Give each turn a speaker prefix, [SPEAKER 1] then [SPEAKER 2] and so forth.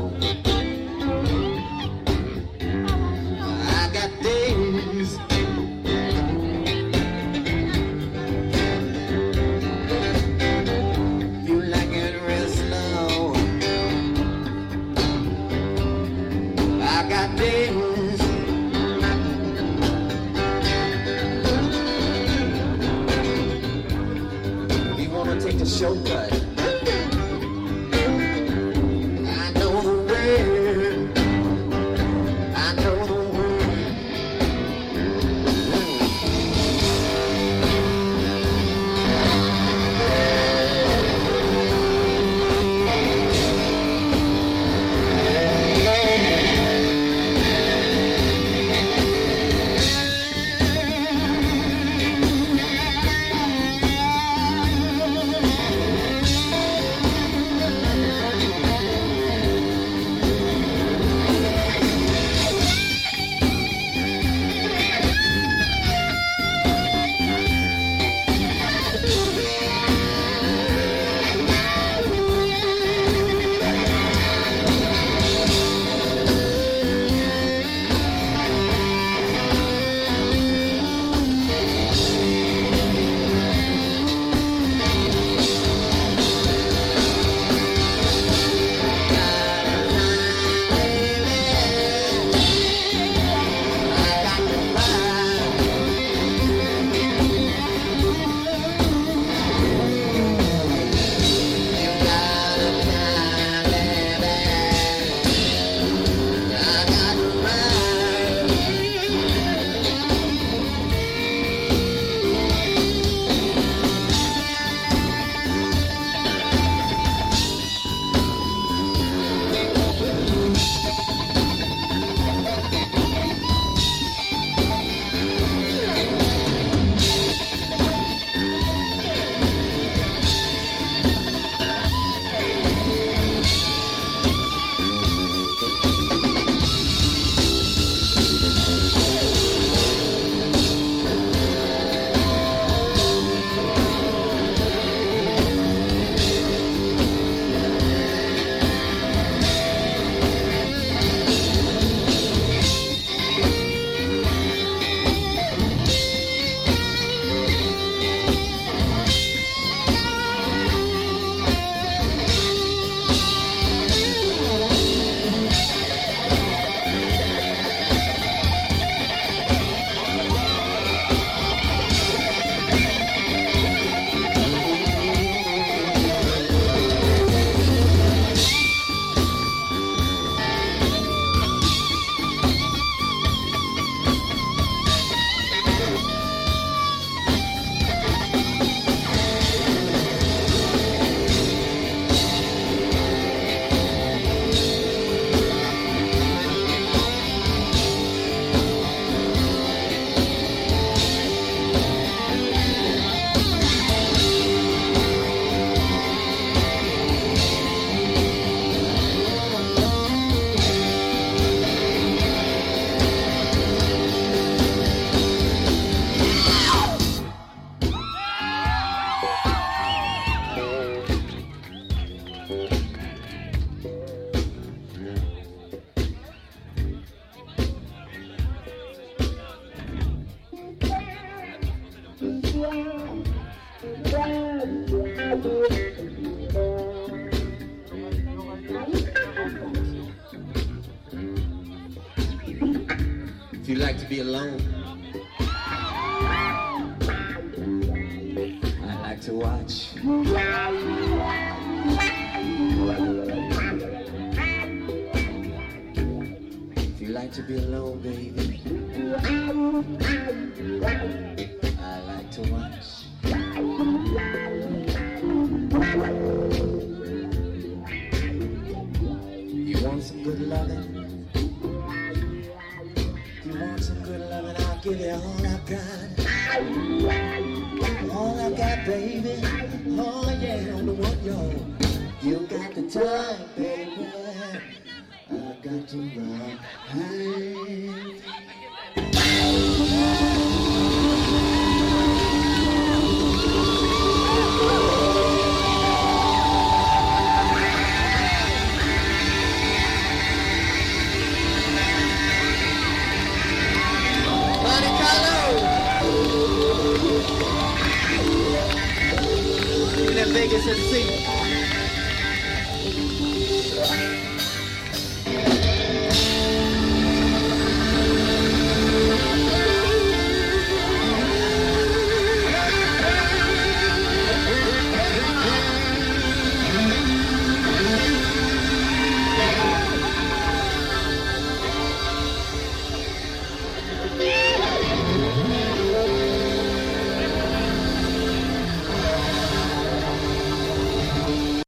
[SPEAKER 1] I got days feel like it real slow. I got days you wanna take the shortcut. I know the way. I know the way. If you like to be alone, I like to watch. If you like to be alone, baby, I like to watch. You want some good loving? You want some good loving? I'll give you all I got. All I got, baby. Oh yeah, on the one, yo. You got the time, baby. I got to run. Hey.